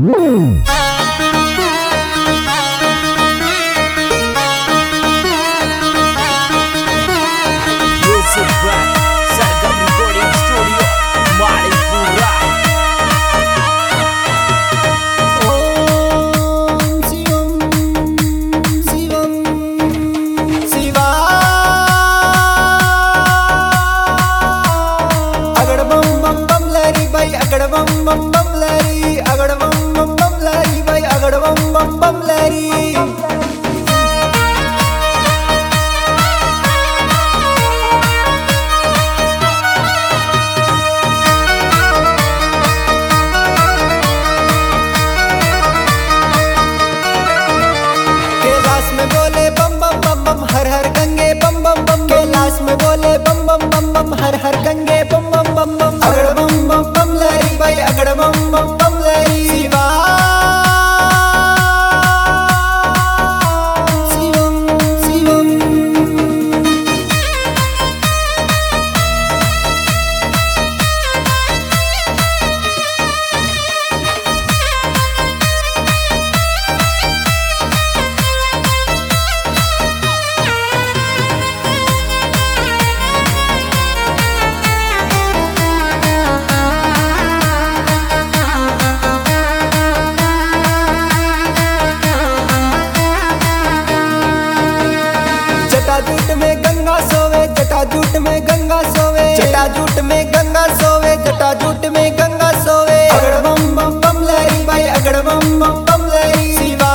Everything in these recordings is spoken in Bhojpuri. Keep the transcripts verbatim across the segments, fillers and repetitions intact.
हर हर गंगे बम बम बम, कैलाश में बोले बम बम बम बम, हर हर गंगे बम बम बम बम, अगड़ बम बम बम लहरी भाई अगड़ बम बम बम लहरी। शिवा शिवम शिवम जटाजूट में गंगा सोवे, जटाजूट में गंगा सोवे, जटाजूट में गंगा सोवे, जटाजूट में गंगा सोवे, अगड़ बम बम बम लहरी भाई अगड़ बम बम बम लहरी। शिवा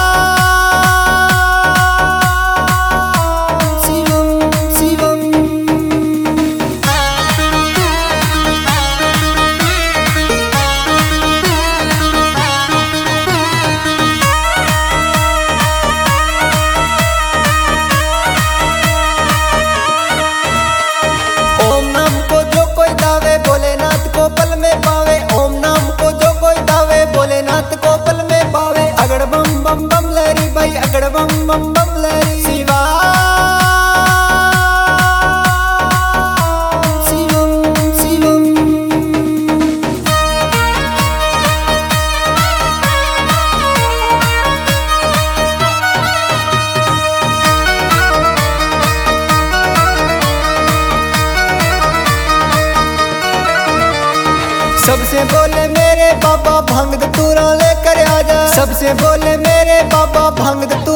शिवम शिवम पल में पावे, ओम नाम को जो कोई दावे भोलेनाथ को पल में पावे, अगड़ बम बम बम लहरी भाई अगड़ बम बम बम लहरी। शिवा शिवम शिवम सबसे बोले मेरे बाबा भांग धतूरा लेकर आजा, सबसे बोले मेरे बाबा भांग